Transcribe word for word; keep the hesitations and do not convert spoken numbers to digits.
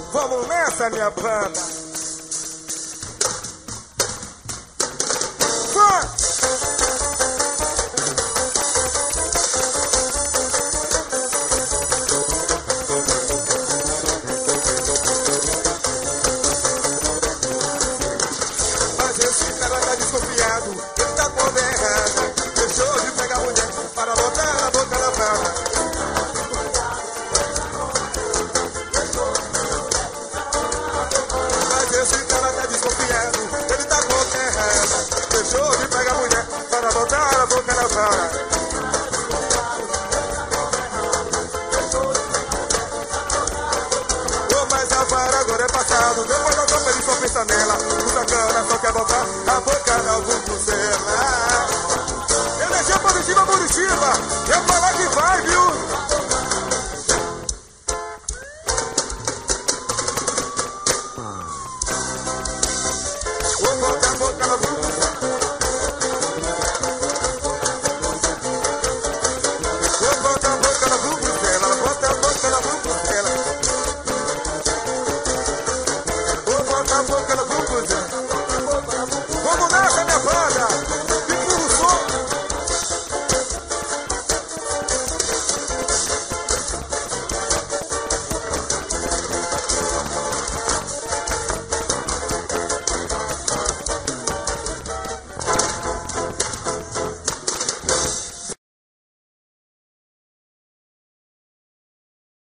Vamos nessa, minha banda. Vai! Mas esse cara tá desconfiado, ele tá com a errada. Deixou de pegar a mulher para botar a boca na bala. Esse cara tá desconfiado, ele tá com a errada. Deixou de pegar a mulher para botar a boca na vara. Oh, mas a vara agora é passado. Depois da topa ele só pensa nela. O sacana só quer botar a boca na boca.